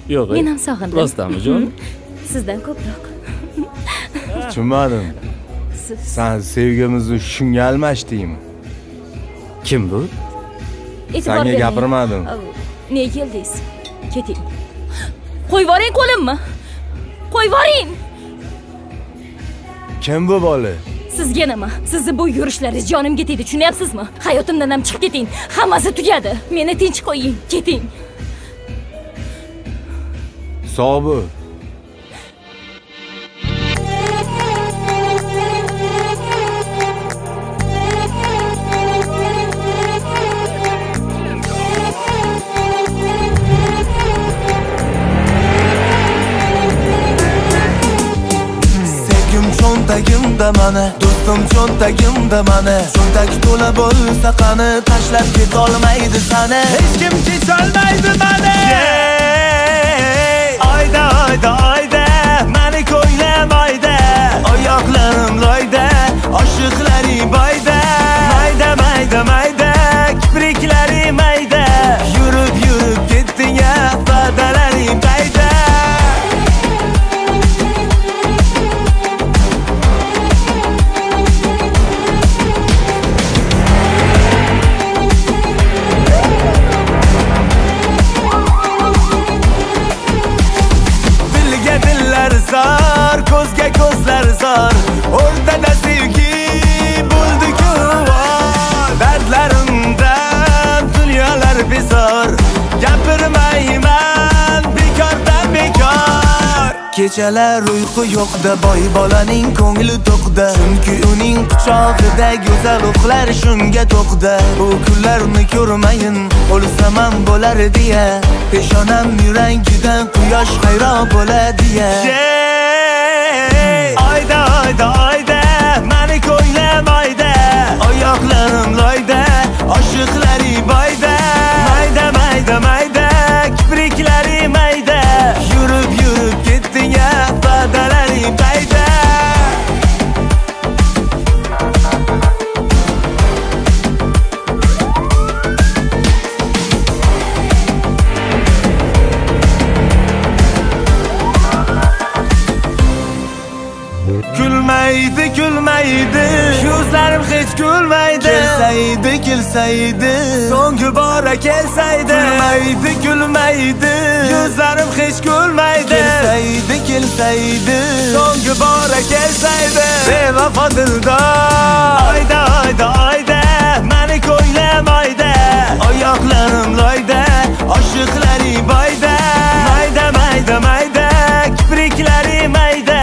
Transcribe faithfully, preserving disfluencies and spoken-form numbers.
Yo'q. Men ham sog'indim. Rostdanmi, jon? Sizdan ko'proq. Tushunmadim. Siz Sen sevgimizni shunga almashdingmi? Kim bu? e'tibor Senga bering. gapirmadim. Nega keldingiz? Keting. Qo'yib yuboring qo'limni. Qo'yib yuboring. Kim bu bola? Sizga nima? Sizni bu yurishlaringiz jonimga tegdi, tushunyapsizmi? Hayotimdan ham chiqib keting. Hammasi tugadi. Meni tinch qo'ying. Keting. Sog' bo'l. Cho'ntagimda mana, do'stim cho'ntagimda mana. Cho'ntag to'la bo'lsa qani, tashlab ketolmaydi sani. Hech kim ketolmaydi mani. Oyda oyda oyda, meni ko'ylamaydi. Oyoqlarim loyda, oshiqlaring boyda. Mayda mayda mayda, kipriklaring mayda. Yurib yurib ketding ya, badalaring qayda. Zar, ko'zga ko'zlar zar, o'rtada sevgi bo'ldi-ku vor. Dardlarimdan dunyolar bezor, gapirmayman bekordan bekor. Kechalar uyqu yo'qda, boy bolaning ko'ngli to'qda. Chunki uning quchog'ida go'zal uxlar shunga to'qda. Bu kunlarni ko'rmayin, o'lsam ham bo'lar deya. Peshonam yurangidan quyosh hayron bo'ladi ya. Oyda oyda oyda, meni ko'ylamaydi. Oyoqlarim loyda, oshiqlaring boyda. Mayda mayda mayda, kipriklaring mayda. Yurib yurib ketding ya, badalaring qayda. Kulmaydi, kulmaydi, yuzlarim hech kulmaydi. Kelsaydi, kelsaydi, so'nggi bora kelsaydi. Kulmaydi, kulmaydi, yuzlarim hech kulmaydi. Kelsaydi, kelsaydi, so'nggi bora kelsaydi. Bevafo dildor, oyda oyda oyda, meni ko'ylamaydi. Oyoqlarim loyda, oshiqlaring boyda. Mayda mayda mayda, kipriklaring mayda.